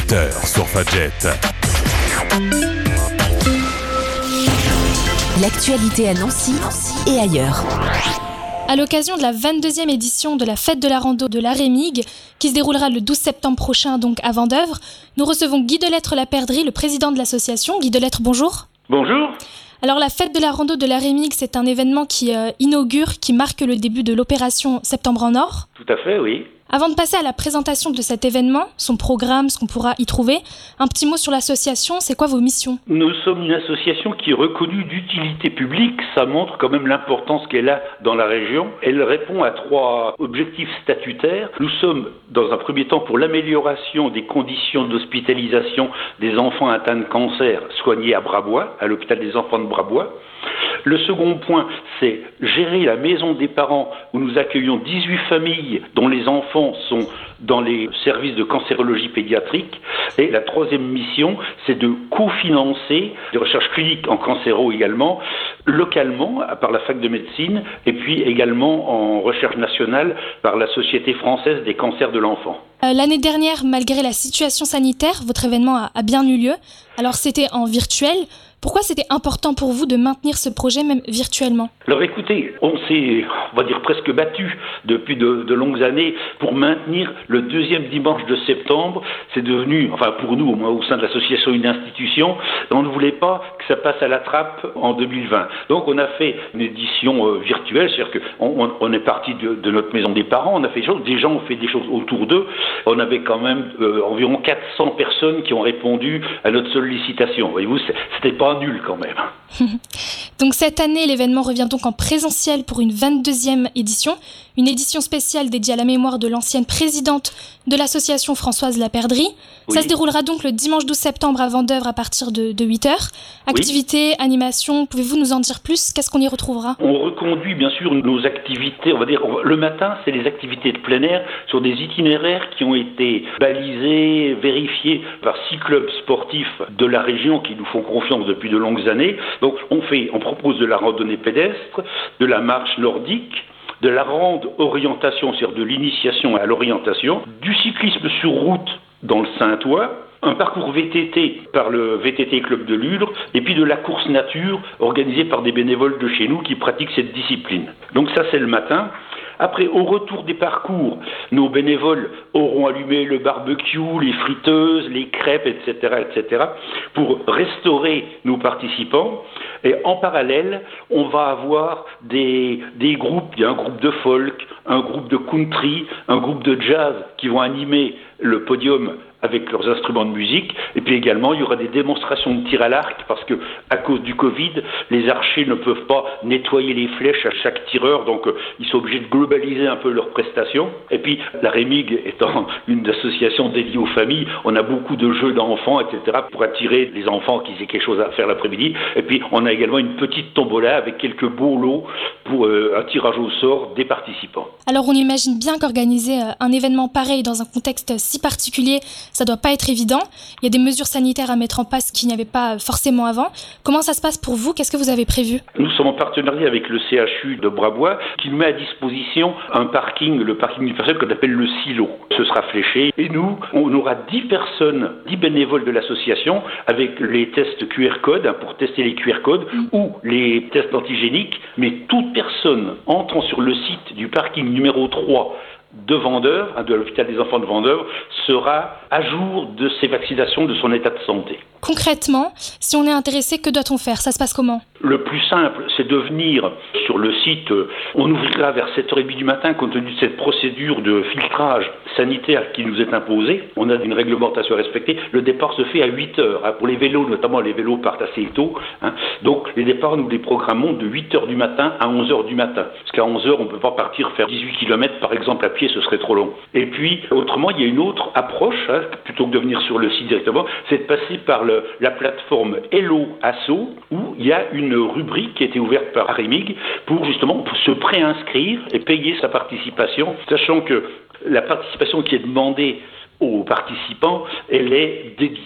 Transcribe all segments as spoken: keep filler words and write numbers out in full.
huit heures sur Fadjet. L'actualité à Nancy et ailleurs. À l'occasion de la vingt-deuxième édition de la Fête de la Rando de la Rémigue, qui se déroulera le douze septembre prochain donc à Vendeuvre, nous recevons Guy Delettre-Laperdrie, le président de l'association. Guy Delettre, bonjour. Bonjour. Alors la Fête de la Rando de la Rémigue, c'est un événement qui euh, inaugure, qui marque le début de l'opération Septembre en Or. Tout à fait, oui. Avant de passer à la présentation de cet événement, son programme, ce qu'on pourra y trouver, un petit mot sur l'association, c'est quoi vos missions ? Nous sommes une association qui est reconnue d'utilité publique, ça montre quand même l'importance qu'elle a dans la région. Elle répond à trois objectifs statutaires. Nous sommes, dans un premier temps, pour l'amélioration des conditions d'hospitalisation des enfants atteints de cancer soignés à Brabois, à l'hôpital des enfants de Brabois. Le second point, c'est gérer la maison des parents où nous accueillons dix-huit familles dont les enfants sont dans les services de cancérologie pédiatrique. Et la troisième mission, c'est de cofinancer des recherches cliniques en cancéro également, localement par la fac de médecine et puis également en recherche nationale par la Société française des cancers de l'enfant. Euh, l'année dernière, malgré la situation sanitaire, votre événement a, a bien eu lieu. Alors c'était en virtuel. Pourquoi c'était important pour vous de maintenir ce projet même virtuellement ? Alors écoutez, on s'est, on va dire presque battu depuis de, de longues années pour maintenir le deuxième dimanche de septembre. C'est devenu, enfin pour nous, au moins au sein de l'association, une institution. On ne voulait pas que ça passe à la trappe en deux mille vingt. Donc on a fait une édition euh, virtuelle, c'est-à-dire qu'on on, on est parti de, de notre maison des parents, on a fait des choses, des gens ont fait des choses autour d'eux. On avait quand même euh, environ quatre cents personnes qui ont répondu à notre sollicitation. Voyez-vous, c'était pas nul quand même. Donc cette année, l'événement revient donc en présentiel pour une vingt-deuxième édition, une édition spéciale dédiée à la mémoire de l'ancienne présidente de l'association Françoise Laperdrie. Oui. Ça se déroulera donc le dimanche douze septembre à Vendeuvre à partir de, de huit heures. Activités, oui. Animations, pouvez-vous nous en dire plus ? Qu'est-ce qu'on y retrouvera ? On reconduit bien sûr nos activités, on va dire, le matin, c'est les activités de plein air sur des itinéraires qui ont été balisés, vérifiés par six clubs sportifs de la région qui nous font confiance depuis de longues années. Donc on fait, on propose de la randonnée pédestre, de la marche nordique, de la rande orientation, c'est-à-dire de l'initiation à l'orientation, du cyclisme sur route dans le Saintois, un parcours V T T par le V T T Club de Ludre, et puis de la course nature organisée par des bénévoles de chez nous qui pratiquent cette discipline. Donc ça c'est le matin. Après, au retour des parcours, nos bénévoles auront allumé le barbecue, les friteuses, les crêpes, et cetera, et cetera, pour restaurer nos participants. Et en parallèle, on va avoir des, des groupes, il y a un groupe de folk, un groupe de country, un groupe de jazz qui vont animer le podium avec leurs instruments de musique, et puis également il y aura des démonstrations de tir à l'arc parce que à cause du Covid, les archers ne peuvent pas nettoyer les flèches à chaque tireur, donc euh, ils sont obligés de globaliser un peu leurs prestations. Et puis la Rémigue étant une association dédiée aux familles, on a beaucoup de jeux d'enfants, et cetera pour attirer les enfants qui aient quelque chose à faire l'après-midi. Et puis on a également une petite tombola avec quelques beaux lots pour euh, un tirage au sort des participants. Alors on imagine bien qu'organiser euh, un événement pareil dans un contexte si particulier, ça doit pas être évident. Il y a des mesures sanitaires à mettre en place qu'il n'y avait pas forcément avant. Comment ça se passe pour vous ? Qu'est-ce que vous avez prévu ? Nous sommes en partenariat avec le C H U de Brabois qui nous met à disposition un parking, le parking universel qu'on appelle le silo. Ce sera fléché et nous, on aura dix personnes, dix bénévoles de l'association avec les tests Q R code pour tester les Q R codes mmh. ou les tests antigéniques. Mais toute personne entrant sur le site du parking numéro trois de Vendeuvre, de l'hôpital des enfants de Vendeuvre, sera à jour de ses vaccinations, de son état de santé. Concrètement, si on est intéressé, que doit-on faire ? Ça se passe comment ? Le plus simple, c'est de venir sur le site. On ouvrira vers sept heures trente du matin compte tenu de cette procédure de filtrage sanitaire qui nous est imposée. On a une réglementation à respecter. Le départ se fait à huit heures. Hein. Pour les vélos, notamment les vélos partent assez tôt. Hein. Donc les départs, nous les programmons de huit heures du matin à onze heures du matin. Parce qu'à onze heures, on ne peut pas partir faire dix-huit kilomètres par exemple à pied, ce serait trop long. Et puis, autrement, il y a une autre approche, hein, plutôt que de venir sur le site directement, c'est de passer par le, la plateforme Hello Asso, où il y a une rubrique qui a été ouverte par Rémigue pour justement pour se préinscrire et payer sa participation, sachant que la participation qui est demandée aux participants, elle est dédiée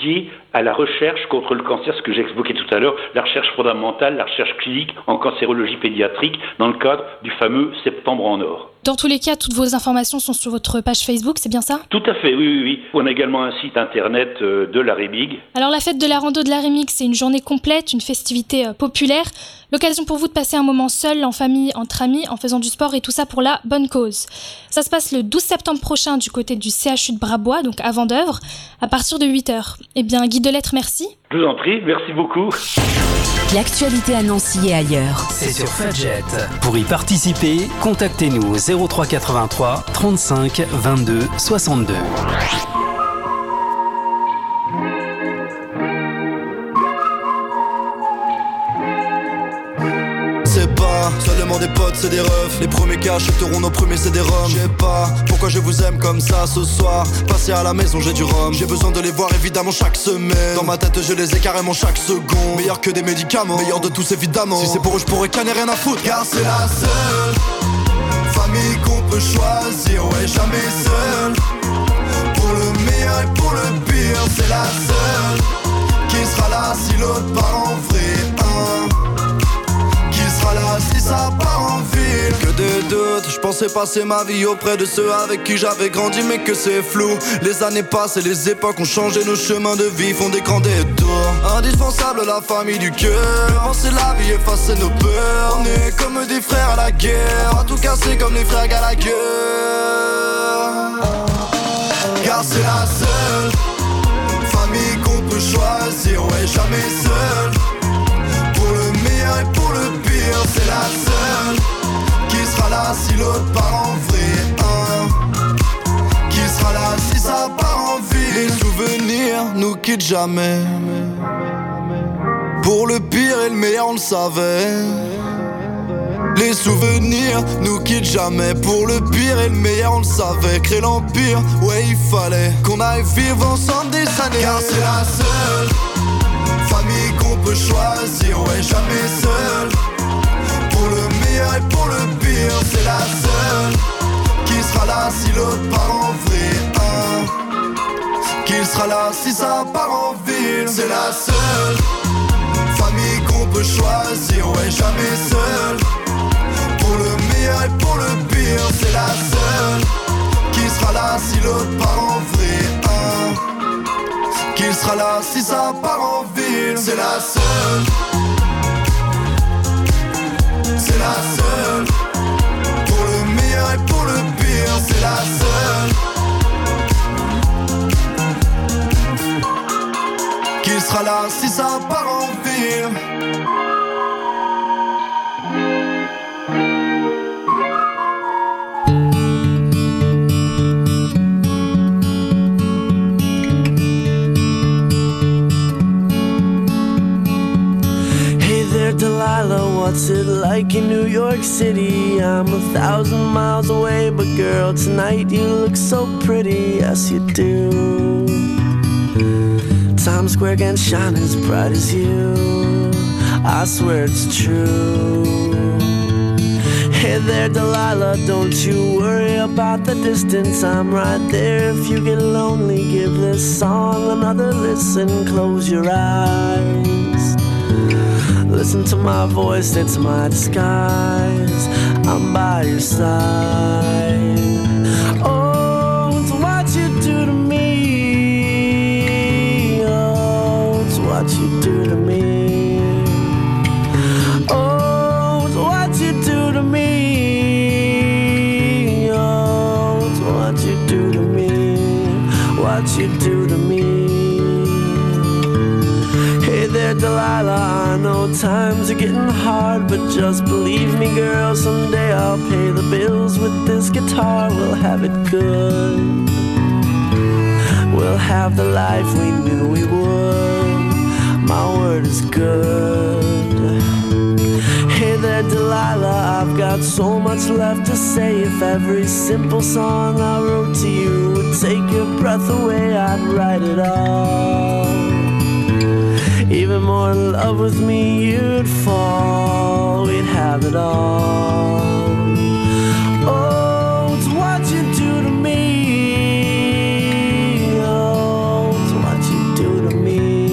à la recherche contre le cancer, ce que j'ai expliqué tout à l'heure, la recherche fondamentale, la recherche clinique en cancérologie pédiatrique dans le cadre du fameux Septembre en Or. Dans tous les cas, toutes vos informations sont sur votre page Facebook, c'est bien ça ? Tout à fait, oui, oui, oui. On a également un site internet euh, de la Rémig. Alors la fête de la rando de la Rémig, c'est une journée complète, une festivité euh, populaire, l'occasion pour vous de passer un moment seul, en famille, entre amis, en faisant du sport et tout ça pour la bonne cause. Ça se passe le douze septembre prochain du côté du C H U de Brabois, donc à Vendeuvre, à partir de huit heures. Eh bien, Guy Delettre, merci. Je vous en prie, merci beaucoup. L'actualité à Nancy et ailleurs. C'est sur Fadjet. Pour y participer, contactez-nous au zéro trois quatre-vingt-trois trente-cinq vingt-deux soixante-deux. C'est pas seulement des potes, c'est des refs. Les premiers cas achèteront nos premiers c'est des roms. Je sais pas pourquoi je vous aime comme ça ce soir. Passer à la maison j'ai du rhum. J'ai besoin de les voir évidemment chaque semaine. Dans ma tête je les ai carrément chaque seconde. Meilleur que des médicaments, meilleur de tous évidemment. Si c'est pour eux je pourrais canner rien à foutre. Car c'est la seule famille qu'on peut choisir. Ouais, jamais seul. Pour le meilleur et pour le pire, c'est la seule qui sera là si l'autre part en vrai. Hein. Là, si ça part en ville. Que des doutes, je pensais passer ma vie auprès de ceux avec qui j'avais grandi, mais que c'est flou. Les années passent et les époques ont changé, nos chemins de vie font des grands détours. Indispensable la famille du cœur, penser la vie, effacer nos peurs. On est comme des frères à la guerre, à tout casser comme les frères Gallagher. Car c'est la seule famille qu'on peut choisir, ouais, jamais seul. Pour le meilleur et pour le pire, c'est la seule qui sera là si l'autre part en vrai. Hein. Qui sera là si ça part en ville. Les souvenirs nous quittent jamais. Pour le pire et le meilleur on le savait. Les souvenirs nous quittent jamais. Pour le pire et le meilleur on le savait. Créer l'empire, ouais il fallait qu'on aille vivre ensemble des années. Car c'est la seule famille qu'on peut choisir, ouais, jamais seul. Pour le meilleur et pour le pire, c'est la seule qui sera là si l'autre part en vrai. Hein. Qui sera là si ça part en ville. C'est la seule famille qu'on peut choisir, ouais, jamais seul. Pour le meilleur et pour le pire, c'est la seule qui sera là si l'autre part en vrai. Hein. Qu'il sera là si ça part en ville. C'est la seule. C'est la seule. Pour le meilleur et pour le pire, c'est la seule. Qu'il sera là si ça part en ville. Delilah, what's it like in New York City? I'm a thousand miles away, but girl, tonight you look so pretty, yes you do. Times Square can shine as bright as you, I swear it's true. Hey there Delilah, don't you worry about the distance, I'm right there. If you get lonely, give this song another listen, close your eyes. Listen to my voice, it's my disguise. I'm by your side. Oh, it's what you do to me. Oh, it's what you do to me. Oh, it's what you do to me. Oh, it's what you do to me. What you do to me. Hey there, Delilah, I know times are getting hard, but just believe me, girl, someday I'll pay the bills with this guitar. We'll have it good. We'll have the life we knew we would. My word is good. Hey there, Delilah, I've got so much left to say. If every simple song I wrote to you would take your breath away, I'd write it all. Even more in love with me, you'd fall. We'd have it all. Oh, it's what you do to me. Oh, it's what you do to me.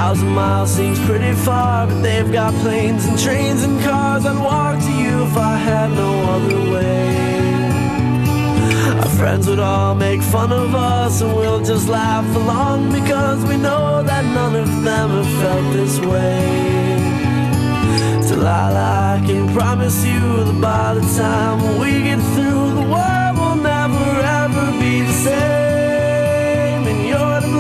thousand miles seems pretty far, but they've got planes and trains and cars. I'd walk to you if I had no other way. Our friends would all make fun of us, and we'll just laugh along, because we know that none of them have felt this way. Delilah, I can promise you that by the time we get through, the world will never ever be the same, and you're to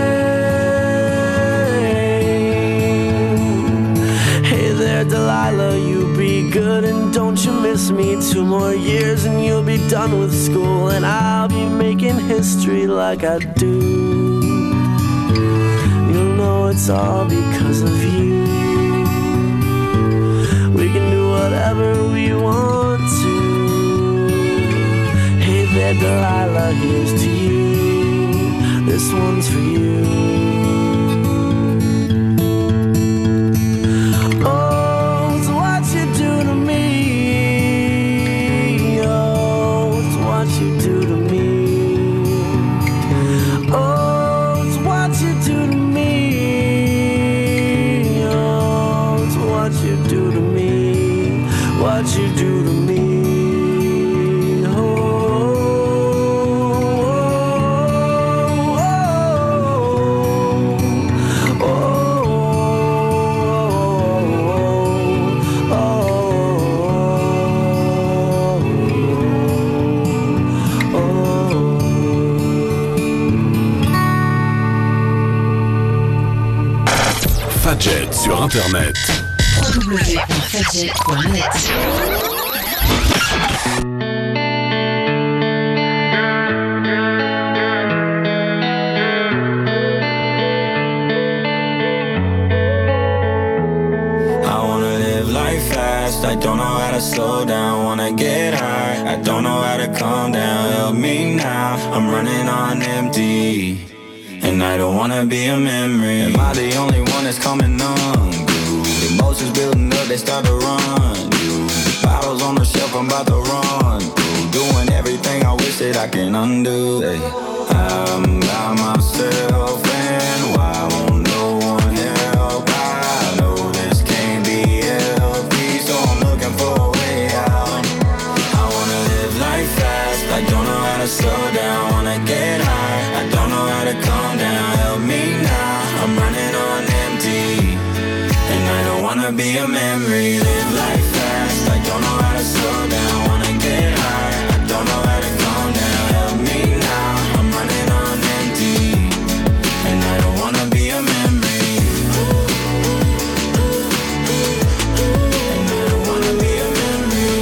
blame. Hey there, Delilah, you be good and don't you miss me. Two more years and you'll be done with school, and I'll be making history like I do. You'll know it's all because of you. We can do whatever we want to. Hey there, Delilah, here's to you. This one's for you. Oh, it's what you do to me. Oh, it's what you do to me. Oh, it's what you do to me. Oh, it's what you do to me. What you do to me. Oh, oh, oh, oh, oh, oh, oh. Fadjet sur Internet. w w w point fadjet point net. I don't know how to slow down, wanna get high. I don't know how to calm down, help me now. I'm running on empty, and I don't wanna be a memory. Am I the only one that's coming on? The emotions building up, they start to run. The bottles on the shelf, I'm about to run through. Doing everything I wish that I can undo. Hey, I'm by myself, and why won't no one help? I know this can't be healthy, so I'm looking for a way out. I wanna live life fast, I don't know how to slow down. Wanna get high, I don't know how to calm down. Help me now, I'm running on empty, and I don't wanna be a memory. Live life fast, I don't know how to slow down. Wanna get high, I don't know how to calm down. Help me now, I'm running on empty, and I don't wanna be a memory. And I don't wanna be a memory.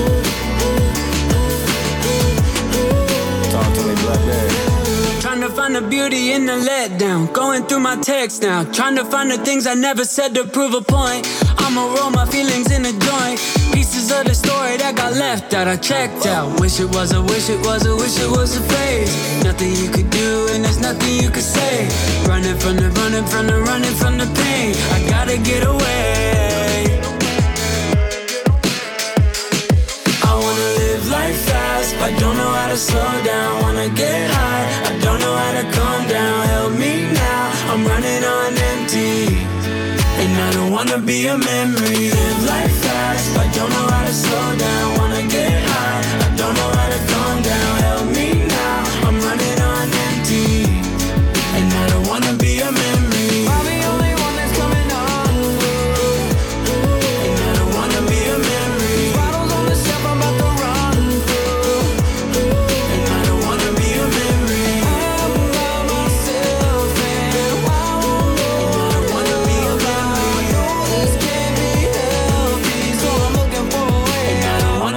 Talk to me, Blackberry. Trying to find the beauty in the letdown. Going through my text now. Trying to find the things I never said to prove a point. I'ma roll my feelings in a joint. Pieces of the story that got left out, I checked out. Wish it was a, wish it was a, wish it was a phase. Nothing you could do and there's nothing you could say. Running from the, running from the, running from the pain. I gotta get away. I wanna live life fast, but don't know how to slow down. Wanna get high, I don't know how to calm down. Help me now, I'm running on empty, and I don't wanna be a memory. Live life fast, but don't know how to slow down. Wanna get high, I don't know how to calm down. Help me now, I'm running on empty, and I don't wanna be a memory. I'm the only one that's coming on, and I don't wanna be a memory. Bottles on the shelf, I'm about to run through, and I don't wanna be a memory. I'm by myself, and I won't know, and I don't wanna be a memory. I know this can't be healthy, so I'm looking for a way. And I don't wanna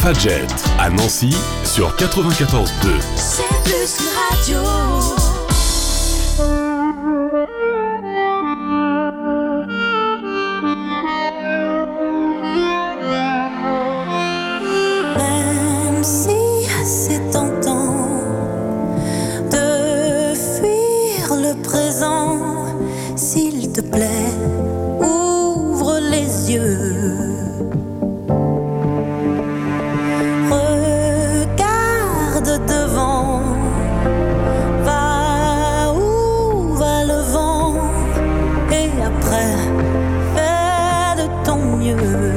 Fadjet à Nancy sur quatre-vingt-quatorze deux. C'est plus radio. Même si c'est tentant de fuir le présent, s'il te plaît, ouvre les yeux. Devant, va où va le vent, et après, fais de ton mieux.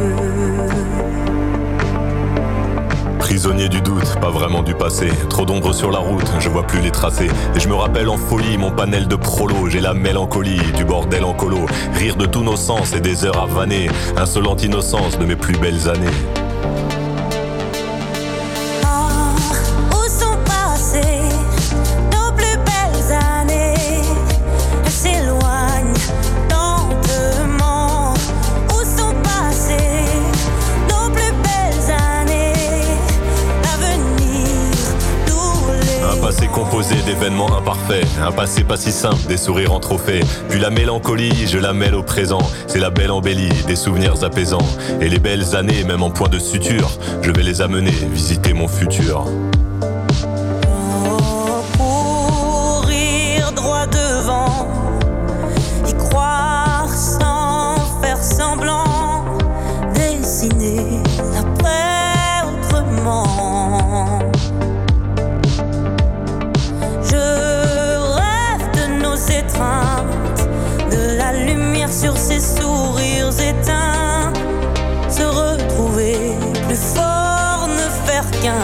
Prisonnier du doute, pas vraiment du passé. Trop d'ombre sur la route, je vois plus les tracés. Et je me rappelle en folie mon panel de prolo. J'ai la mélancolie du bordel en colo. Rire de tous nos sens et des heures à vanner. Insolente innocence de mes plus belles années. Composé d'événements imparfaits, un passé pas si simple, des sourires en trophée. Puis la mélancolie, je la mêle au présent. C'est la belle embellie, des souvenirs apaisants. Et les belles années, même en point de suture, je vais les amener visiter mon futur. Courir droit devant, y croire sans faire semblant, dessiner l'après autrement. De la lumière sur ses sourires éteints, se retrouver plus fort, ne faire qu'un.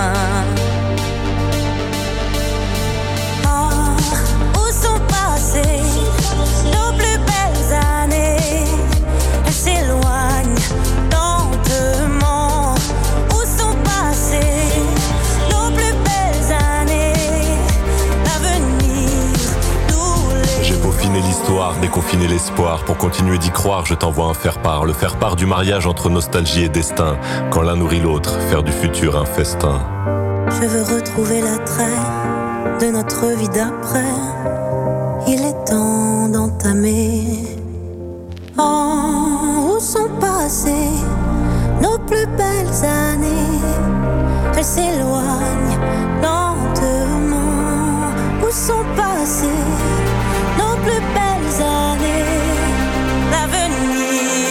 Ah, où sont passées nos plus belles années? Elles s'éloignent lentement. Où sont passées nos plus belles années? L'avenir. J'ai peaufiné l'histoire, déconfiné l'espoir. Pour continuer d'y croire, je t'envoie un faire-part. Le faire-part du mariage entre nostalgie et destin. Quand l'un nourrit l'autre, faire du futur un festin. Je veux retrouver l'attrait de notre vie d'après. Il est temps d'entamer. Oh, où sont passées nos plus belles années? Elles s'éloignent lentement. Où sont passées nos plus belles années, l'avenir.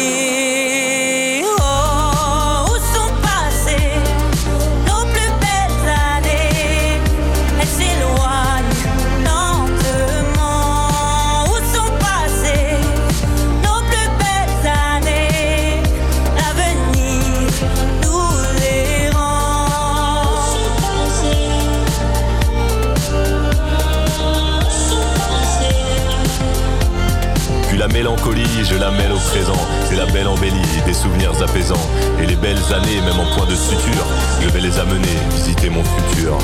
Oh, où sont passées nos plus belles années? Elles s'éloignent lentement. Où sont passées nos plus belles années? L'avenir nous les rend. Puis la mélancolie, je la mêle au présent. C'est la belle embellie, des souvenirs apaisants. Et les belles années, même en point de suture, je vais les amener visiter mon futur.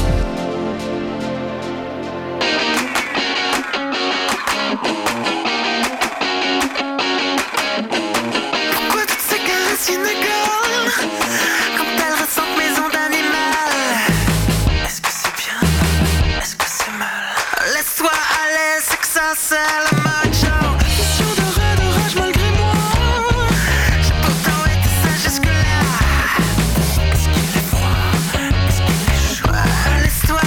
Pourquoi toutes ces caresses inégales quand elles ressentent mes ondes animales? Est-ce que c'est bien? Est-ce que c'est mal? Laisse-toi aller, c'est que ça c'est le macho. Mission de rêve, de rage malgré moi. J'ai pourtant été sage jusque-là. Est-ce qu'il est froid? Est-ce qu'il est chaud? Laisse-toi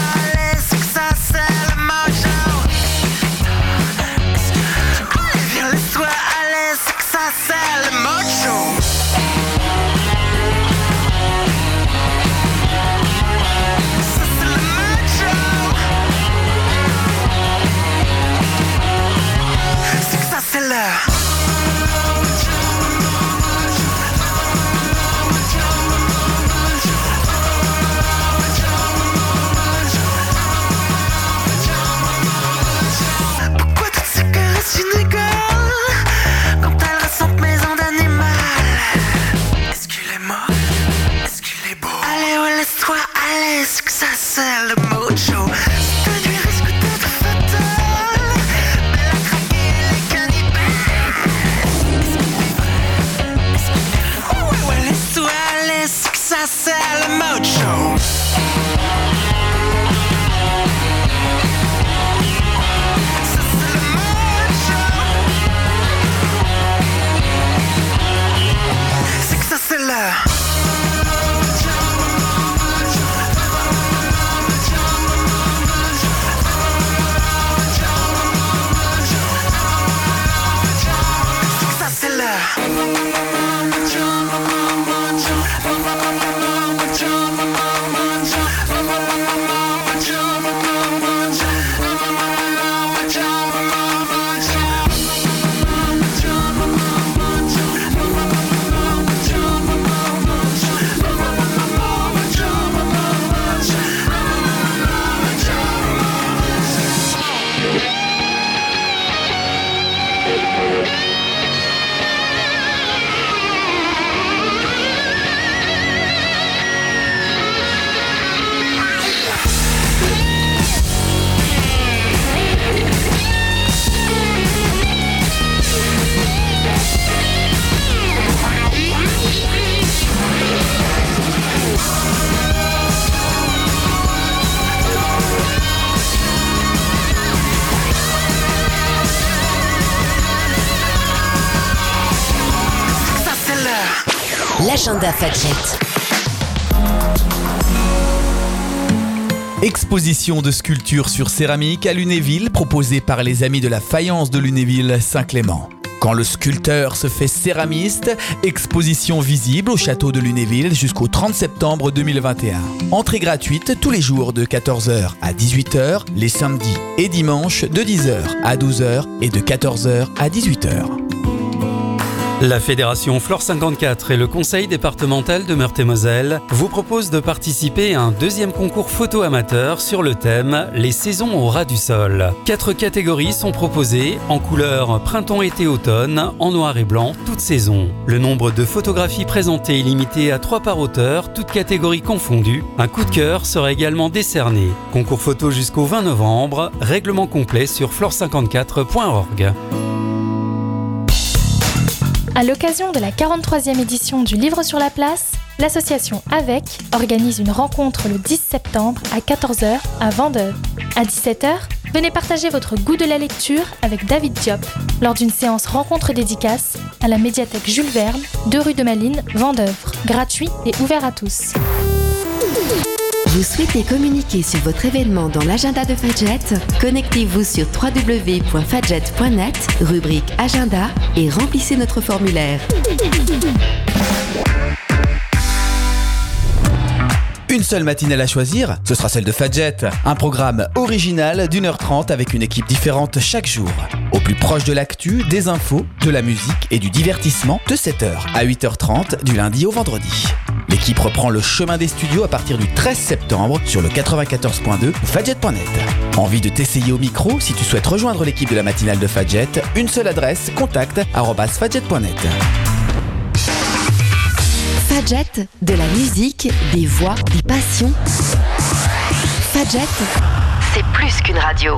L'agenda Fadjet. Exposition de sculptures sur céramique à Lunéville proposée par les amis de la faïence de Lunéville Saint-Clément. Quand le sculpteur se fait céramiste, exposition visible au château de Lunéville jusqu'au trente septembre deux mille vingt et un. Entrée gratuite tous les jours de quatorze heures à dix-huit heures, les samedis et dimanches de dix heures à douze heures et de quatorze heures à dix-huit heures. La Fédération Flore cinquante-quatre et le Conseil départemental de Meurthe-et-Moselle vous proposent de participer à un deuxième concours photo amateur sur le thème « Les saisons au ras du sol ». Quatre catégories sont proposées en couleur printemps-été-automne, en noir et blanc, toutes saisons. Le nombre de photographies présentées est limité à trois par auteur, toutes catégories confondues. Un coup de cœur sera également décerné. Concours photo jusqu'au vingt novembre, règlement complet sur flore cinquante-quatre point org. À l'occasion de la quarante-troisième édition du Livre sur la place, l'association Avec organise une rencontre le dix septembre à quatorze heures à Vendœuvre. À dix-sept heures, venez partager votre goût de la lecture avec David Diop lors d'une séance rencontre dédicace à la médiathèque Jules Verne, deux rue de Malines, Vendœuvre. Gratuit et ouvert à tous. Vous souhaitez communiquer sur votre événement dans l'agenda de Fadjet? Connectez-vous sur w w w point fadjet point net, rubrique agenda, et remplissez notre formulaire. Une seule matinale à choisir, ce sera celle de Fadjet. Un programme original d'une heure trente avec une équipe différente chaque jour. Au plus proche de l'actu, des infos, de la musique et du divertissement de sept heures à huit heures trente du lundi au vendredi. L'équipe reprend le chemin des studios à partir du treize septembre sur le quatre-vingt-quatorze point deux ou fadjet point net. Envie de t'essayer au micro? Si tu souhaites rejoindre l'équipe de la matinale de Fadjet, une seule adresse, contact arobase fadjet point net. Fadjet, de la musique, des voix, des passions. Fadjet, c'est plus qu'une radio.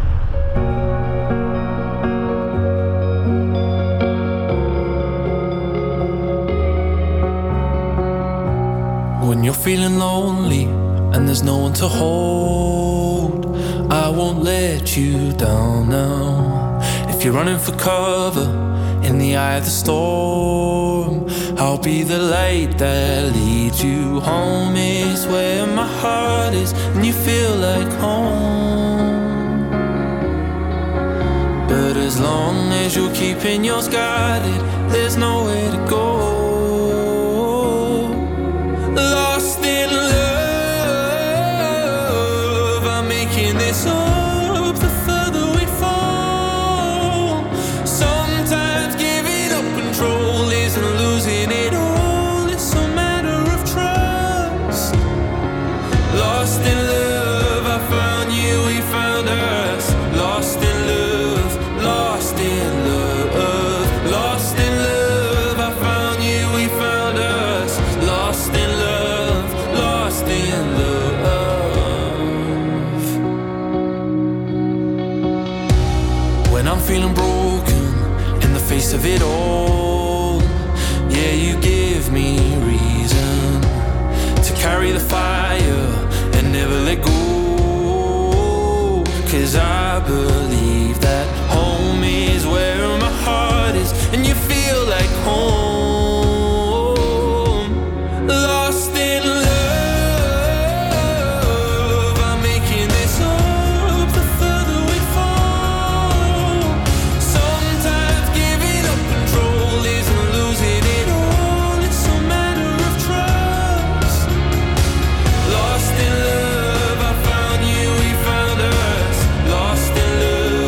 When you're feeling lonely and there's no one to hold, I won't let you down now. If you're running for cover in the eye of the storm, I'll be the light that leads you home. Is where my heart is and you feel like home. But as long as you're keeping yours guarded, there's nowhere to go. Lost in love, I'm making this up the further we fall. Sometimes giving up control isn't losing it all, it's a matter of trust. Lost in love, I found you, we found us. Lost in love, lost in love, lost in love, I found you, we found us. Lost in love, lost in love. When I'm feeling broken in the face of it all, yeah, you give me reason to carry the fire and never let go. 'Cause I believe that home is where my heart is and you feel like home. Lost in love, I'm making this up the further we fall. Sometimes giving up control isn't losing it all, it's a matter of trust. Lost in love, I found you, we found us. Lost in love,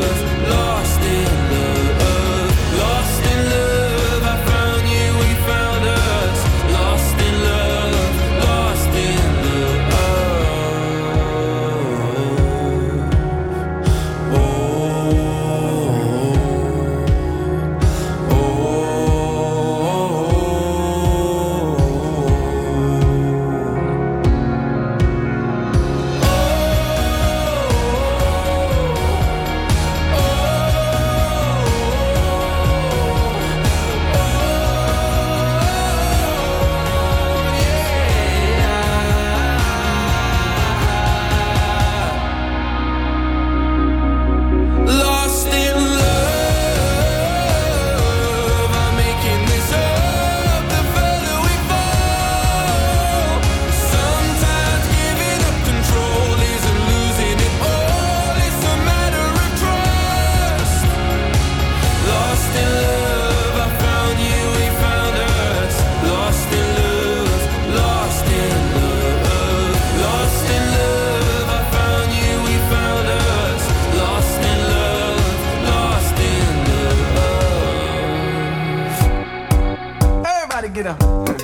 get up.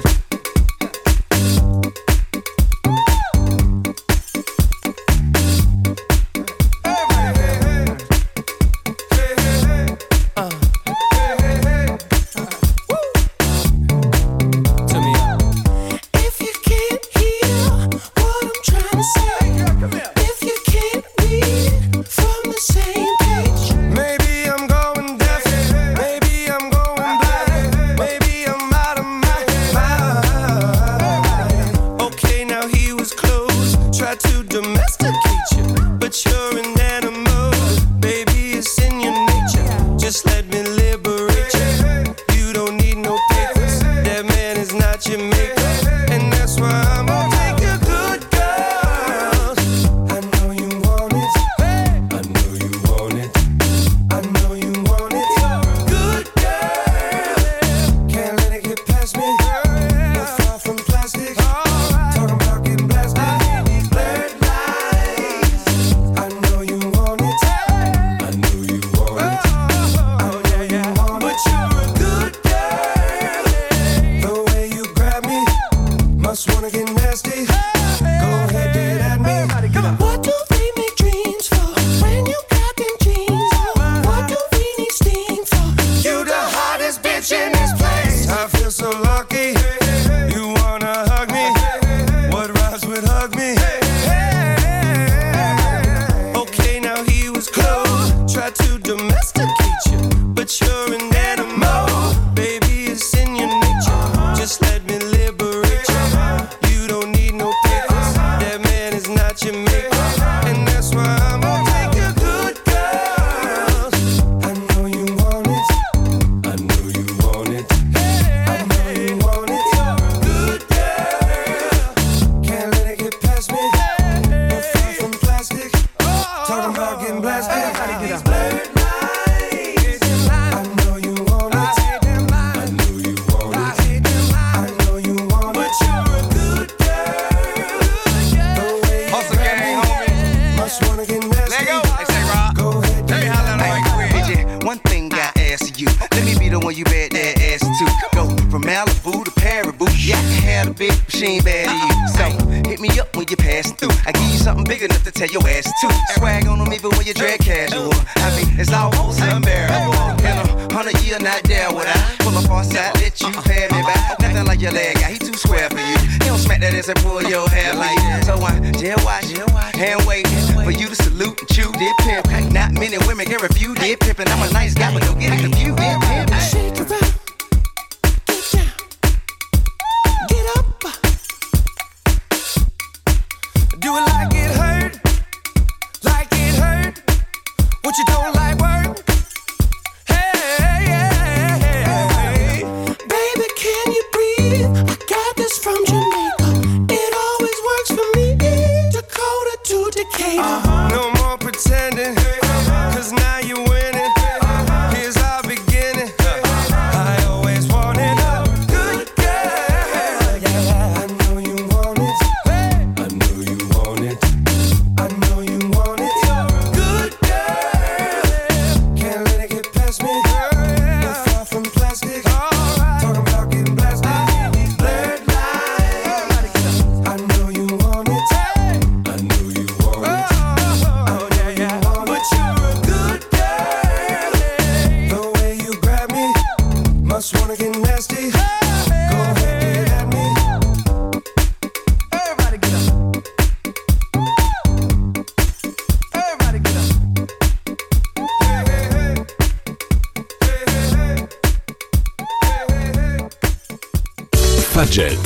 Fadjet.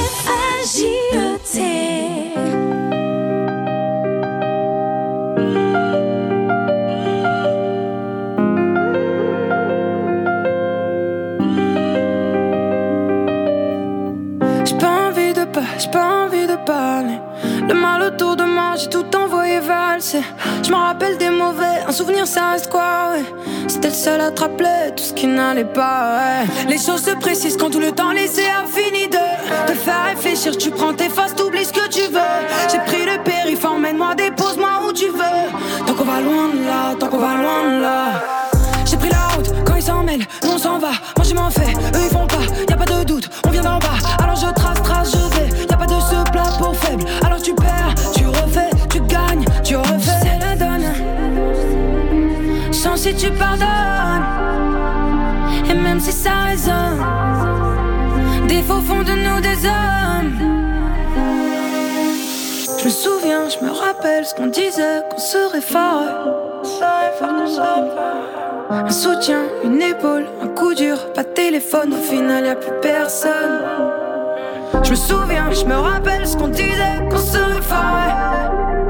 J'ai pas envie de pas, j'ai pas envie de parler. Le mal autour de moi, j'ai tout envoyé valser. Je me rappelle des mauvais, un souvenir ça reste quoi, ouais. C'était le seul à te rappeler tout ce qui n'allait pas, ouais. Les choses se précisent quand tout le temps laissé a fini de te faire réfléchir. Tu prends tes faces, t'oublies ce que tu veux. J'ai pris le périph', emmène-moi, dépose-moi où tu veux. Tant qu'on va loin de là, tant qu'on va loin de là. J'ai pris la route, quand ils s'en mêlent, nous on s'en va. Moi je m'en fais, eux ils font pas, y'a pas de doute. On vient dans tu pardonnes, et même si ça résonne, des faux font de nous des hommes. Je me souviens, je me rappelle ce qu'on disait, qu'on serait fort, qu'on serait fort. Un soutien, une épaule, un coup dur, pas de téléphone, au final y'a plus personne. Je me souviens, je me rappelle ce qu'on disait, qu'on serait fort.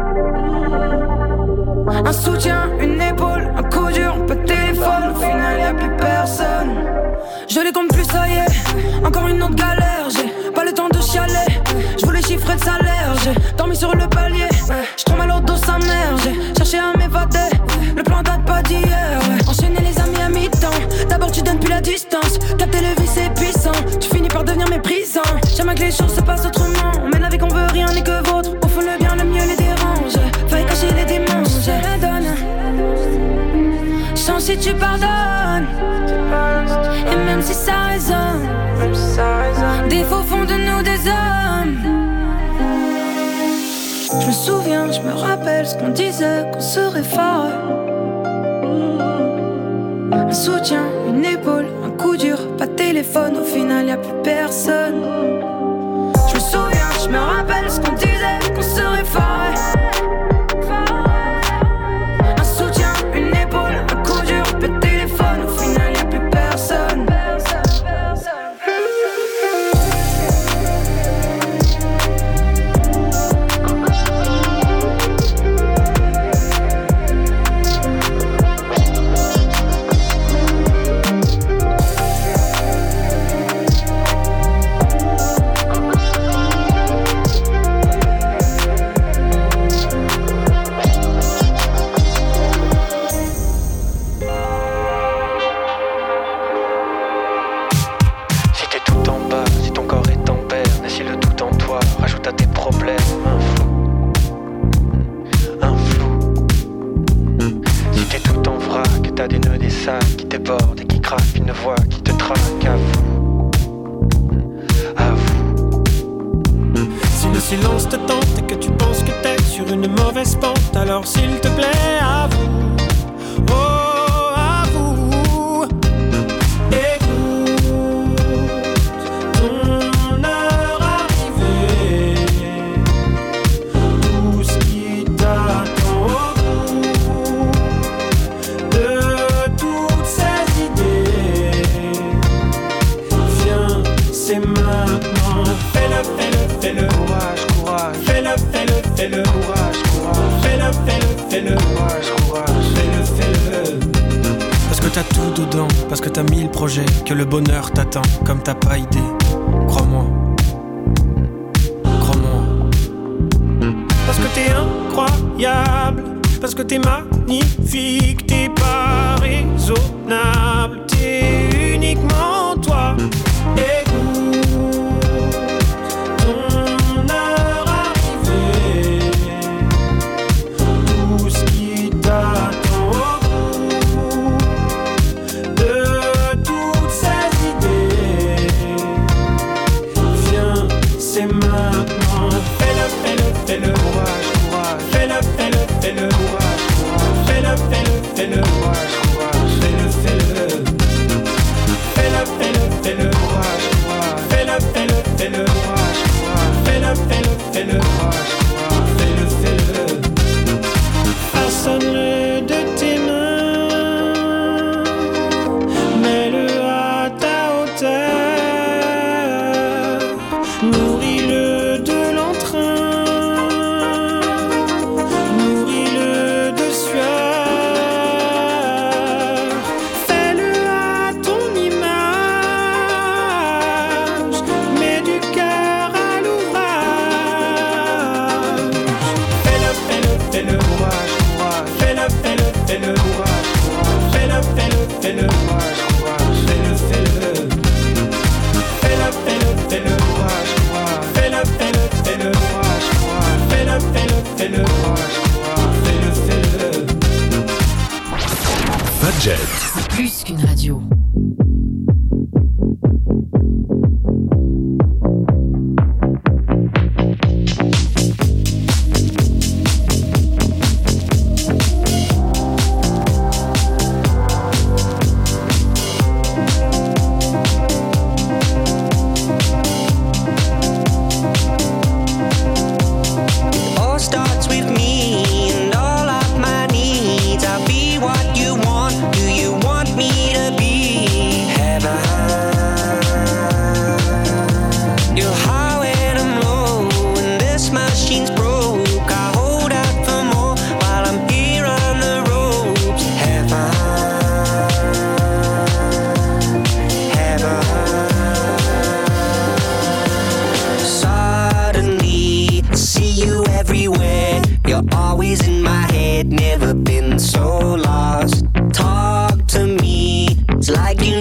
Un soutien, une épaule, un coup dur, pas de téléphone, au final y'a plus personne. Je les compte plus, ça y est, encore une autre galère. J'ai pas le temps de chialer, je voulais chiffrer de salaire. J'ai dormi sur le palier, je tombe à l'ordre sa mère. J'ai cherché à m'évader, le plan date pas d'hier. Enchaîner les amis à mi-temps, d'abord tu donnes plus la distance. Capter le vice c'est puissant, tu finis par devenir méprisant. Jamais que les choses se passent autrement, on mène la vie qu'on veut, rien n'est que vôtre. Au fond le bien, le mieux les dérange, fallait cacher les démons. Je les donne, chance si tu pardonnes, et même si ça résonne, des faux font de nous des hommes. Je me souviens, je me rappelle ce qu'on disait, qu'on serait fort. Un soutien, une épaule, un coup dur, pas de téléphone, au final y'a plus personne. Je me souviens, je me rappelle ce qu'on disait, qu'on serait fort. Un soutien, une épaule, un coup dur, pas de téléphone, au final y'a plus personne. Qui déborde et qui craque, une voix qui te traque. À vous, à vous. Si le silence te tente et que tu penses que t'es sur une mauvaise pente, alors s'il te plaît, à vous, oh, à vous. Écoute ton heure arrivée, tout ce qui t'attend au bout de c'est maintenant. Fais-le, fais-le, fais-le. Courage, courage. Fais-le, fais-le, fais-le. Courage, courage. Fais-le, fais-le, fais-le. Courage, courage. Fais-le, fais-le. Parce que t'as tout dedans, parce que t'as mille projets, que le bonheur t'attend, comme t'as pas idée. Crois-moi. Crois-moi. Parce que t'es incroyable, parce que t'es magnifique, t'es pas raisonnable, t'es uniquement toi. Écoute ton heure arrivée, tout ce qui t'attend au bout de toutes ces idées. Viens, c'est maintenant. Fais-le, fais-le, fais-le. Courage, courage. Fais-le, fais-le, fais-le. Courage, courage. Fais-le, fais-le, fais-le. Courage, courage. Fais-le, fais-le. Fais-le, fais-le, fais-le. Courage, courage. Fais-le, fais-le, fais-le. Courage, courage. Fais-le, fais-le, fais-le. Courage, courage. Fais-le, fais-le. Façonne-le de tes mains, mets-le à ta hauteur, nourris-le de l'entrain, nourris-le de sueur, fais-le à ton image, mets du cœur à l'ouvrage. Fais-le, fais-le, fais-le. Courage, courage. Fais-le, fais-le, fais-le. Courage, courage. Fais-le, fais-le, fais-le. Courage, courage. Fais-le, fais-le. Fais-le, fais-le, fais-le. Courage, courage. Fais-le, fais-le, fais-le. Courage, courage. Fais-le, fais-le, fais-le. Courage, courage. Fais-le, fais-le. Fadjet. Plus qu'une radio.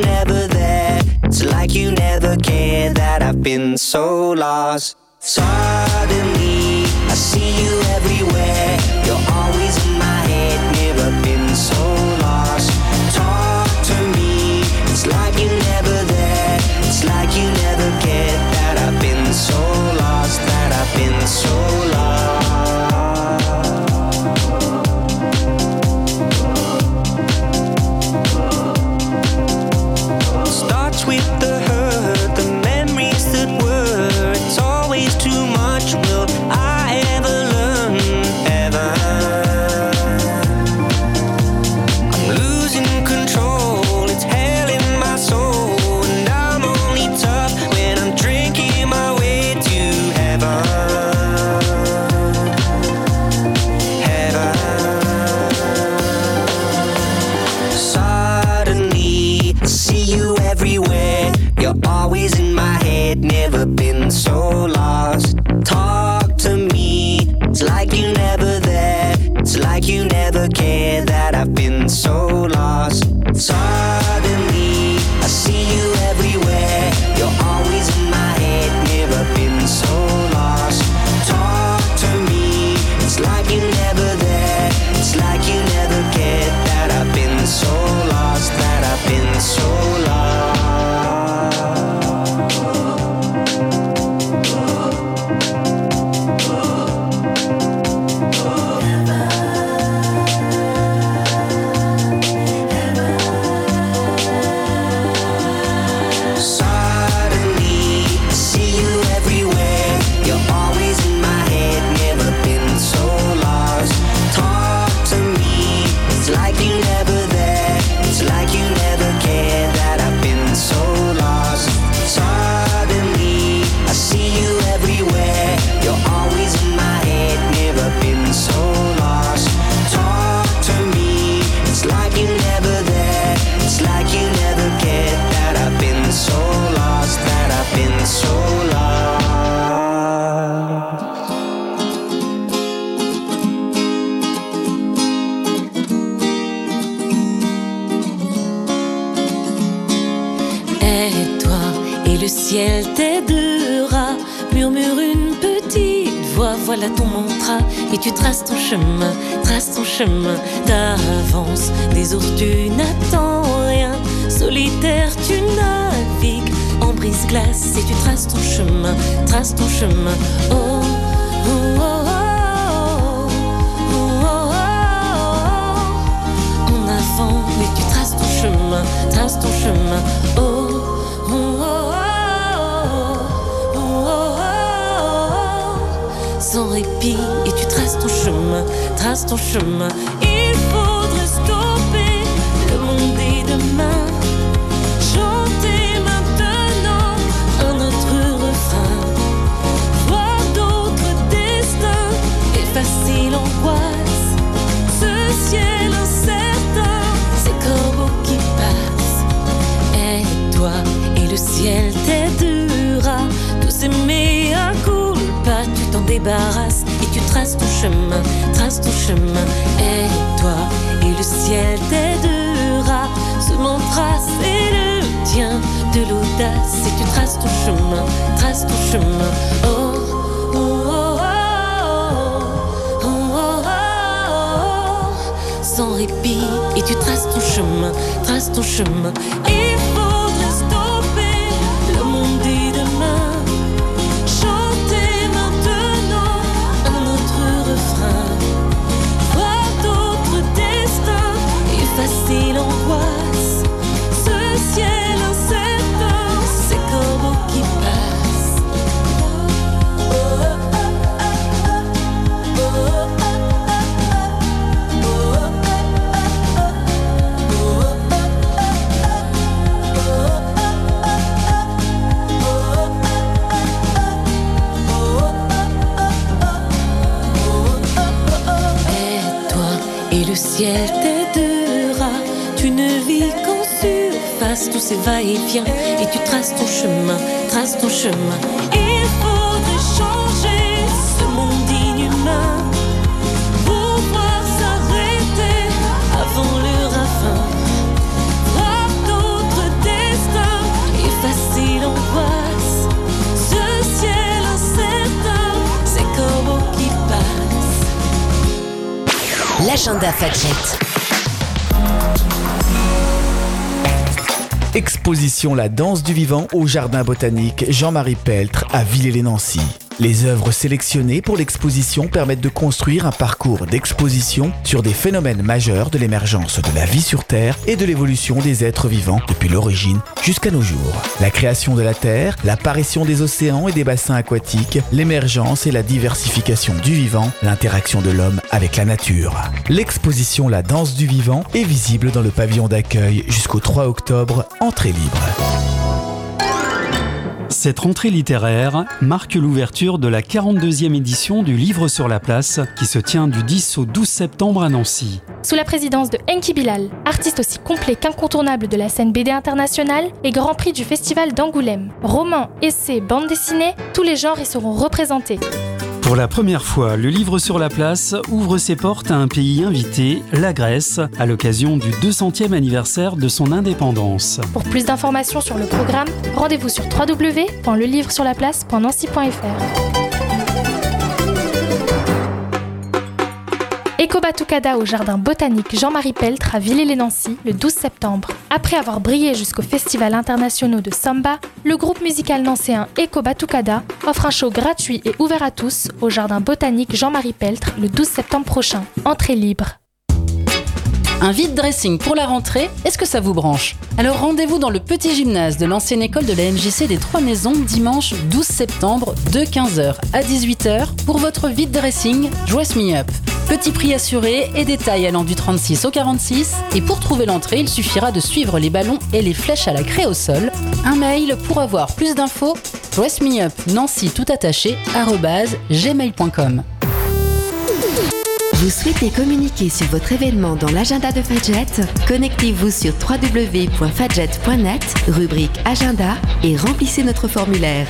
never there. It's like you never cared that I've been so lost. Suddenly, I see you everywhere. You're always in my head, never been so lost. Talk to me, it's like you never there. It's like you never cared that I've been so lost, that I've been so lost. Starts with the hurt, the memories that were. It's always too much. Will I ever learn? Ever? I'm losing control. It's hell in my soul, and I'm only tough when I'm drinking my way to heaven. Heaven. Suddenly, I see you everywhere. You're always in my head, never been so lost. Talk to me, it's like you never there. It's like you never cared that I've been so lost. Suddenly, I see you everywhere. You're always in my head, never been so lost. Talk to me, it's like you never there. It's like you never cared that I've been so lost, that I've been so lost. Le ciel t'aidera, murmure une petite voix, voilà ton mantra, et tu traces ton chemin, traces ton chemin, t'avances, des ours tu n'attends rien, solitaire tu navigues, en brise-glace, et tu traces ton chemin, traces ton chemin, oh, oh, oh, oh, oh, oh, oh, en avant, et tu traces ton chemin, traces ton chemin, oh, oh, oh. Sans répit, et tu traces ton chemin, traces ton chemin. Il faudrait stopper le monde et demain, chanter maintenant un autre refrain, voir d'autres destins, effacer l'angoisse, ce ciel incertain, ces corbeaux qui passent. Aide-toi et le ciel t'aidera, tous ces mea culpa, tu t'en débarrasses et tu traces ton chemin, traces ton chemin. Aide-toi et le ciel t'aidera. Ce mantra c'est le tien, de l'audace et tu traces ton chemin, traces ton chemin. Oh, oh, oh, oh, oh, oh, oh. Sans répit et tu traces ton chemin, traces ton chemin. Il faudrait stopper le monde et demain. Voir d'autres destins, effacer l'angoisse, ce ciel incertain, ces corbeaux qui passent. Oh, oh, oh, oh, oh, le ciel t'aidera, tu ne vis qu'en surface, tous ces va-et-vient, et tu traces ton chemin, traces ton chemin. Il faudrait changer ce monde inhumain, pouvoir s'arrêter avant le ravin, voir d'autres destins. L'agenda Fadjet. Exposition La danse du vivant au jardin botanique Jean-Marie Peltre à Villers-lès-Nancy. Les œuvres sélectionnées pour l'exposition permettent de construire un parcours d'exposition sur des phénomènes majeurs de l'émergence de la vie sur Terre et de l'évolution des êtres vivants depuis l'origine jusqu'à nos jours. La création de la Terre, l'apparition des océans et des bassins aquatiques, l'émergence et la diversification du vivant, l'interaction de l'homme avec la nature. L'exposition La danse du vivant est visible dans le pavillon d'accueil jusqu'au trois octobre, entrée libre. Cette rentrée littéraire marque l'ouverture de la quarante-deuxième édition du Livre sur la place qui se tient du dix au douze septembre à Nancy. Sous la présidence de Enki Bilal, artiste aussi complet qu'incontournable de la scène B D internationale et grand prix du Festival d'Angoulême. Romans, essais, bandes dessinées, tous les genres y seront représentés. Pour la première fois, le Livre sur la place ouvre ses portes à un pays invité, la Grèce, à l'occasion du deux centième anniversaire de son indépendance. Pour plus d'informations sur le programme, rendez-vous sur w w w point le livre sur la place point nancy point f r. Ecobatucada au jardin botanique Jean-Marie Peltre à Villers-lès-Nancy le douze septembre. Après avoir brillé jusqu'au Festival international de Samba, le groupe musical nancéen Ecobatucada offre un show gratuit et ouvert à tous au jardin botanique Jean-Marie Peltre le douze septembre prochain. Entrée libre. Un vide dressing pour la rentrée, est-ce que ça vous branche ? Alors rendez-vous dans le petit gymnase de l'ancienne école de la M J C des Trois Maisons dimanche douze septembre de quinze heures à dix-huit heures pour votre vide dressing Dress Me Up. Petit prix assuré et détails allant du trente-six au quarante-six. Et pour trouver l'entrée, il suffira de suivre les ballons et les flèches à la craie au sol. Un mail pour avoir plus d'infos, dress me up nancy tout attaché arobase gmail point com. Vous souhaitez communiquer sur votre événement dans l'agenda de Fadjet ? Connectez-vous sur w w w point fadjet point net, rubrique agenda, et remplissez notre formulaire.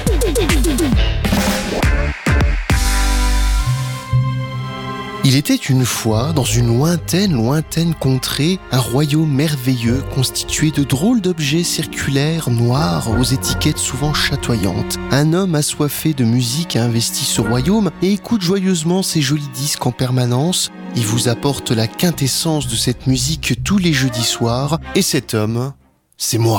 Il était une fois, dans une lointaine, lointaine contrée, un royaume merveilleux constitué de drôles d'objets circulaires noirs aux étiquettes souvent chatoyantes. Un homme assoiffé de musique a investi ce royaume et écoute joyeusement ses jolis disques en permanence. Il vous apporte la quintessence de cette musique tous les jeudis soirs. Et cet homme, c'est moi.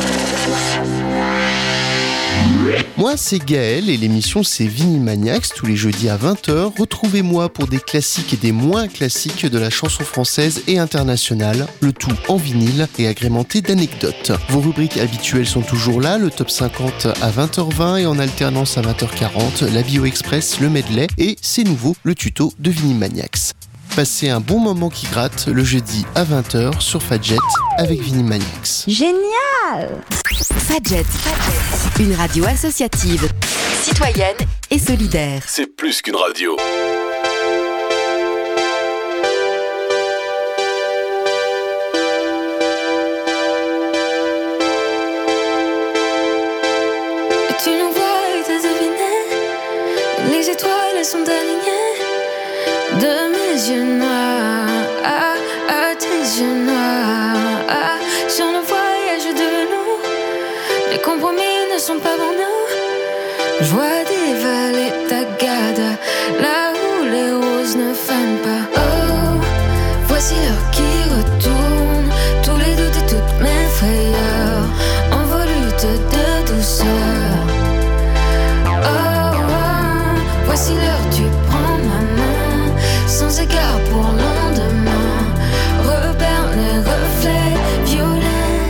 Moi, c'est Gaël et l'émission, c'est Vinimaniacs, tous les jeudis à vingt heures. Retrouvez-moi pour des classiques et des moins classiques de la chanson française et internationale, le tout en vinyle et agrémenté d'anecdotes. Vos rubriques habituelles sont toujours là, le top cinquante à vingt heures vingt et en alternance à vingt heures quarante, la Bio Express, le medley et, c'est nouveau, le tuto de Vinimaniacs. Passez un bon moment qui gratte le jeudi à vingt heures sur Fadjet avec Vinimaniacs. Génial ! Fadjet, Fadjet, une radio associative, citoyenne et solidaire. C'est plus qu'une radio. Et tu nous vois et t'as deviné, les étoiles elles sont alignées de mes yeux noirs à, à tes yeux noirs à, sur le voyage de nous. Les compromis ne sont pas pour nous. Je vois des vallées d'Agada, là où les roses ne fanent pas. Oh, voici l'heure qui retourne, tous les doutes et toutes mes frayeurs, en volute de douceur. Oh, oh, voici l'heure, tu prends ma main, sans égard pour lendemain, repère les reflets violets.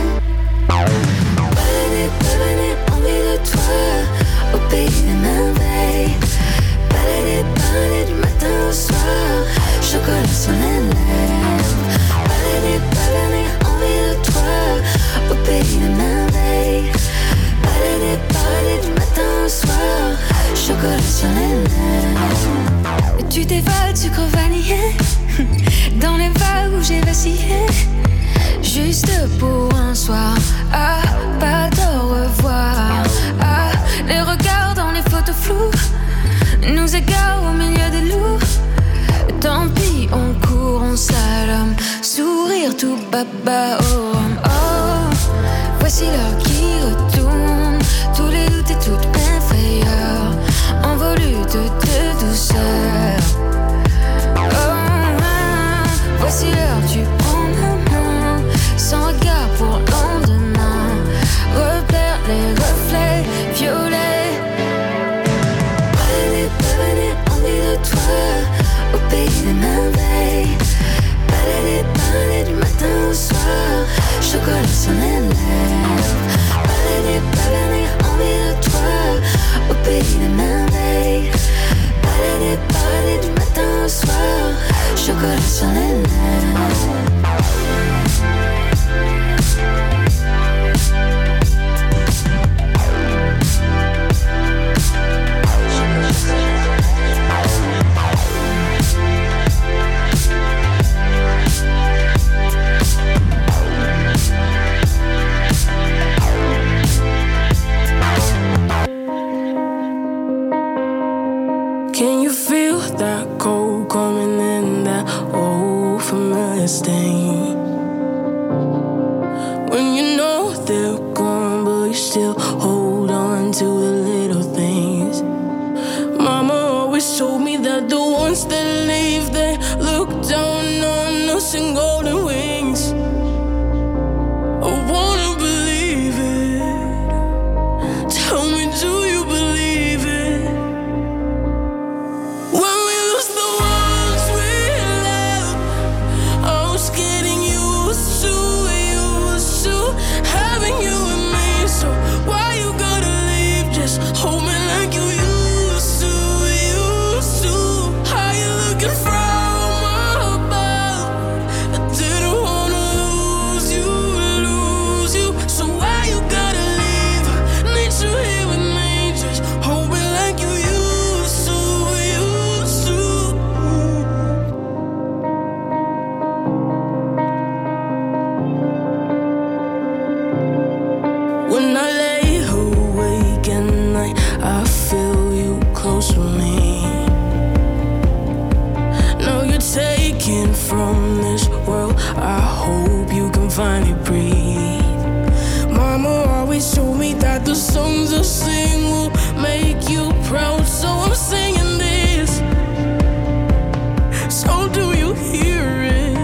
Balader, balader, envie de toi, au pays des merveilles. Balader, balader du matin au soir, chocolat sur les lèvres. Balader, balader, envie de toi, au pays des merveilles. Balader, balader du matin au soir, chocolat sur les lèvres. Et tu t'évades, sucre vanillé, dans les vagues où j'ai vacillé. Juste pour un soir, ah, pas d'au revoir. Ah, les regards dans les photos floues nous égarent au milieu des loups. Tant pis, on court, on slalom, sourire tout baba au rhum. Oh, voici l'heure qui retourne, tous les doutes et toutes mes frayeurs, en volute de douceur. Oh, sur les lèvres. Balader, balader, envie de toi, au pays des merveilles. Balader, balader du matin au soir, chocolat sur les lèvres. Can you feel that cold coming in, that old familiar stain? When you know they're gone, but you still hold on to the little things. Mama always told me that the ones that leave, they look down on us in golden wings. I wanna believe it. Tell me, do you believe it? When we lose the ones we love, I was getting used to, used to having you with me. So why you gotta leave? Just hold me like you used to, used to. How you looking from above? I didn't wanna lose you, lose you. So why you gotta leave? Need you here with me. Just hold me like you used to, used to. When I lay awake at night, I feel you close to me. Now you're taken from this world, I hope you can finally breathe. Mama always told me that the songs I sing will make you proud, so I'm singing this. So do you hear it?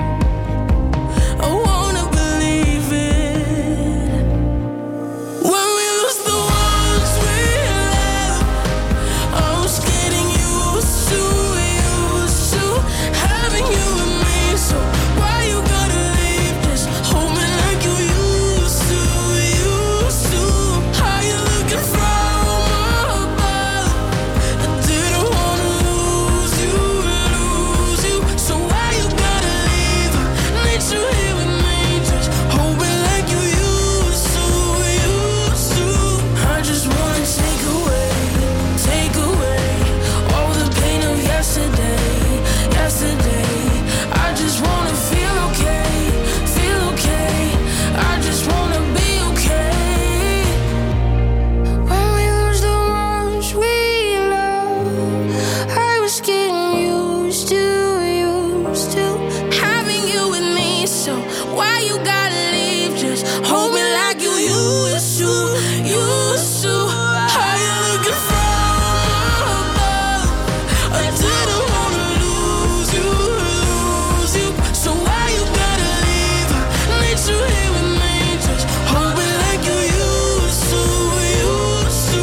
I wanna believe it. When we lose the ones we love, I was getting used to, used to having you with me. So why you gotta leave? Just hold me like you used to, used to. How you looking from above? I didn't wanna lose you, lose you. So why you gotta leave? Need you here with me. Just hold me like you used to, used to. I just wanna take away, take away all the pain of yesterday, yesterday. I just wanna feel okay, feel okay. I just wanna be okay. When we lose the ones we love, I was getting used to, used to having you with me. So why you gotta leave? Just hold me like you used to, used to. How you looking from above? I didn't wanna lose you, lose you. So why you gotta leave? Need you here with me. Just hold me like you used to, used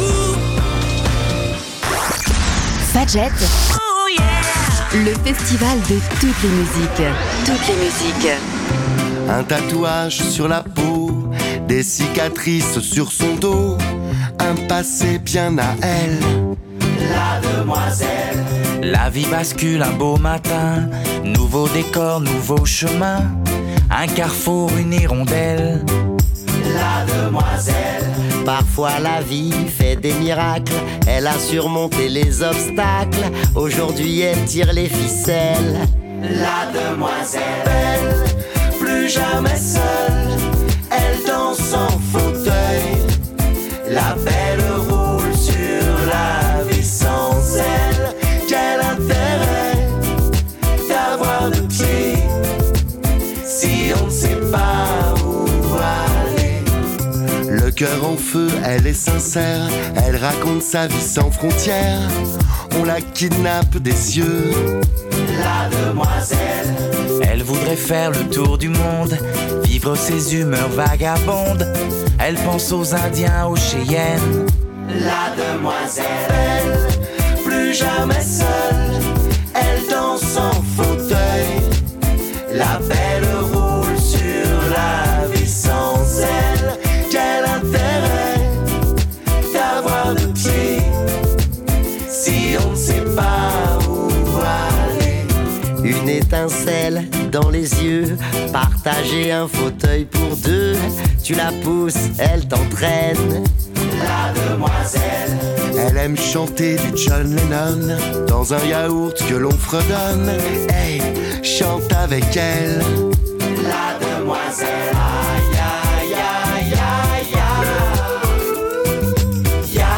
to. Fadjet, le festival de toutes les musiques. Toutes les musiques. Un tatouage sur la peau, des cicatrices sur son dos, un passé bien à elle. La demoiselle. La vie bascule un beau matin, nouveau décor, nouveau chemin, un carrefour, une hirondelle. La demoiselle. Parfois la vie fait des miracles, elle a surmonté les obstacles, aujourd'hui elle tire les ficelles. La demoiselle. Belle, plus jamais seule, elle danse en fauteuil. La belle roule sur la vie sans elle. Quel intérêt d'avoir de pied si on ne sait pas où aller. Le cœur en feu, elle est sincère, elle raconte sa vie sans frontières. On la kidnappe des yeux. La demoiselle. Elle voudrait faire le tour du monde, vivre ses humeurs vagabondes. Elle pense aux Indiens, aux Cheyennes. La demoiselle. Belle, plus jamais seule, elle danse en fauteuil. La belle roule sur la vie sans dans les yeux. Partager un fauteuil pour deux. Tu la pousses, elle t'entraîne. La demoiselle. Elle aime chanter du John Lennon dans un yaourt que l'on fredonne. Hey, chante avec elle. La demoiselle. Aïe, aïe, aïe, aïe, aïe. Ya.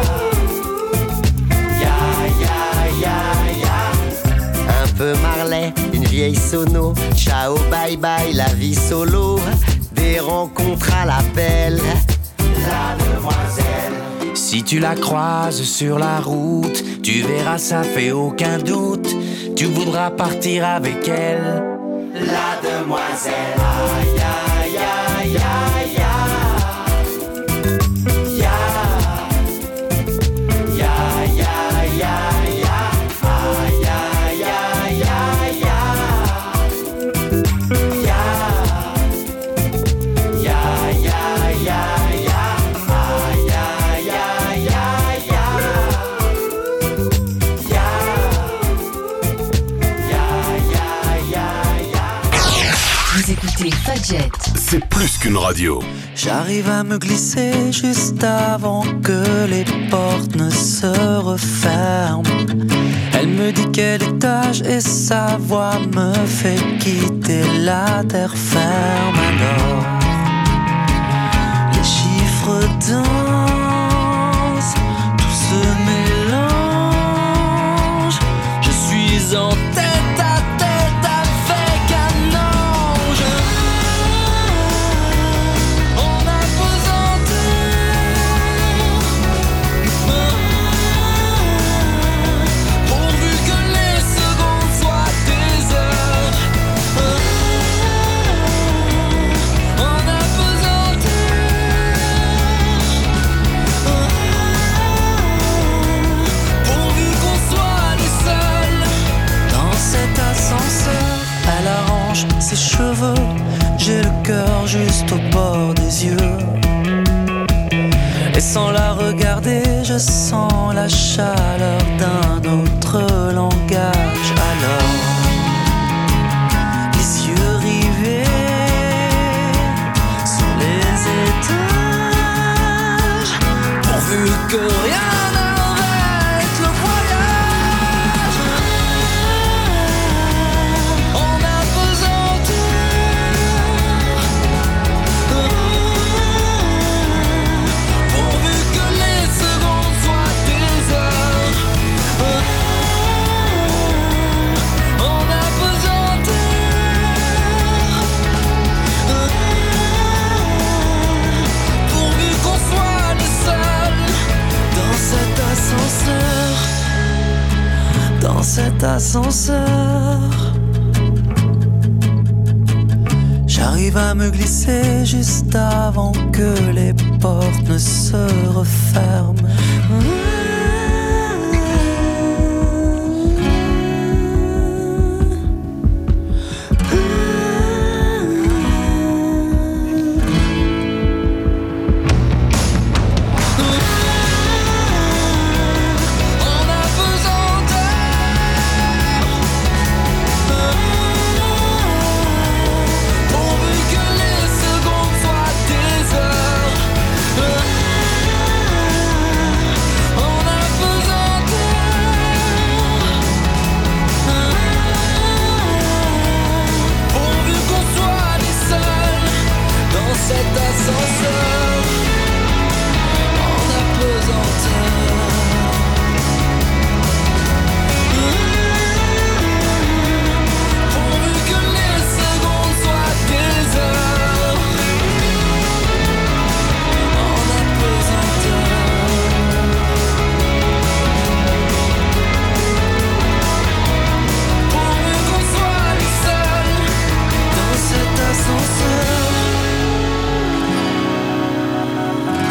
Ya, ya, ya, ya. Un peu Marley, une vieille sono. Ciao, bye bye, la vie solo. Des rencontres à l'appel. La demoiselle. Si tu la croises sur la route, tu verras, ça fait aucun doute. Tu voudras partir avec elle. La demoiselle. Aïe, aïe, aïe, aïe, aïe. Ya. Ya, ya, ya, ya. Aïe, aïe, aïe, aïe, aïe. Ya. Ya, ya, ya, ya. Aïe, aïe, aïe, aïe, aïe. Vous écoutez Fadjet. C'est plus qu'une radio. J'arrive à me glisser juste avant que les portes ne se referment. Elle me dit quel étage et sa voix me fait quitter la terre ferme. Alors, les chiffres dansent, tout se mélange. Je suis en tête à tête avec un ange. En apesanteur, pourvu que les secondes soient des heures. En apesanteur, pourvu qu'on soit les seuls. Dans cet ascenseur, elle arrange ses cheveux. J'ai le cœur juste au bord des yeux. Et sans la regarder, je sens la chaleur d'un autre langage. Alors, les yeux rivés sur les étages, pourvu que rien n'arrête le voyage. En apesanteur, pourvu que les secondes soient des heures. En apesanteur, pourvu qu'on soit les seuls. Dans cet ascenseur, dans cet ascenseur, j'arrive à me glisser juste avant que les portes ne se referment.